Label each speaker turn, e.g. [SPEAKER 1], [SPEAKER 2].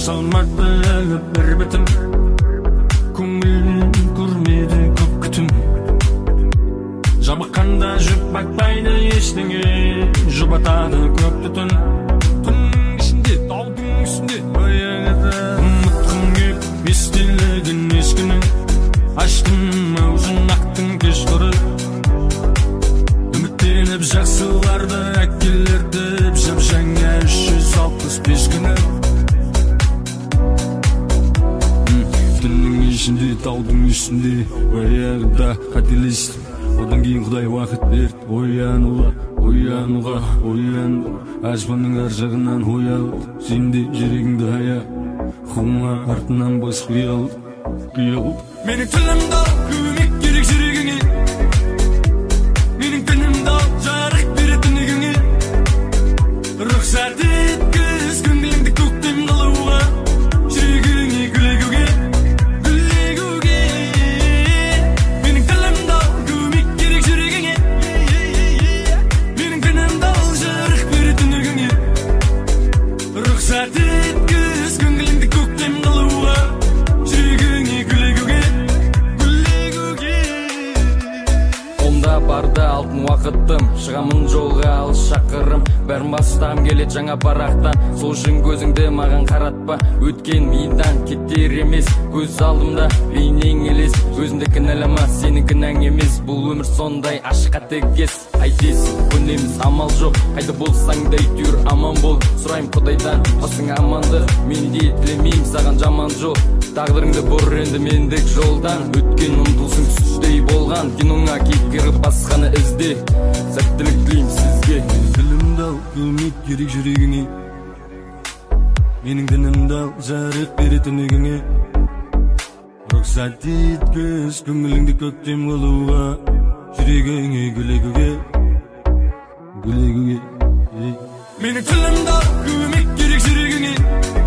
[SPEAKER 1] салмарды бір бітім, көңілін көрмеді көп күтім. Жабыққанда жүк бақпайды ештеңе, жұбатады көк түтін. Түннің ішінде, таудың үстінде баяғыда ұмытқым кеп естелеген ескінің. Аштым аузын ақтың кешқұры, үміттеніп жақсыларды әкелерді жап-жаңа 365 күні. Түннің ішінде, таудың үстінде баяғыда қателестім. Одан кейін Құдай уақыт берді оянуға, аспанның ар жағынан оялды. Сенде жүрегіңді ая, құлыңа артынан бос қиялды. Менің тілімді ал, көмек керек жүрегіңе. Менің тілімді ал, жарық беретін үйіңе. Рұқсат еткіз көңіліңді көктем қылуға, жүрегіңе гүлегуге. Менің тілімді ал, көмек керек жүрегіңе. Менің тілімді ал, жарық беретін үйіңе. Рұқсат еткіз көңіліңді көктем қылуға, жүрегіңе гүлегуге.
[SPEAKER 2] Барды алтын уақыттым, шығамын жолға алыс шақырым. Бәрін бастағым келет жаңа парақтан, сол үшін көзіңді маған қаратпа. Өткен мидан кетер емес, көз алдымда бейнең елес. Өзіңді кінәлама, сенің кінәң емес, бұл өмір сондай ашық қатыгез. Айтесің, көнеміз амал жоқ, қайда болсаң да әйтеуір аман бол. Сұрайым Құдайдан, басыңа амандық, мен де тілемеймін саған жаман жол. Тағдырыңды бұр енді мендік жолдан, өткен ұмтылсың түстей болған. Киноңа кейіпкер басқаны ізде, сәттілік тілеймін сізге.
[SPEAKER 1] Менің тілімді ал, көмек керек жүрегіңе. Менің дінімді ал, жарық беретін үйіңе. Рұқсат еткіз көңіліңді көктем қылуға, жүрегіңе гүлегуге. Менің тілімді ал, көмек керек жүрегіңе.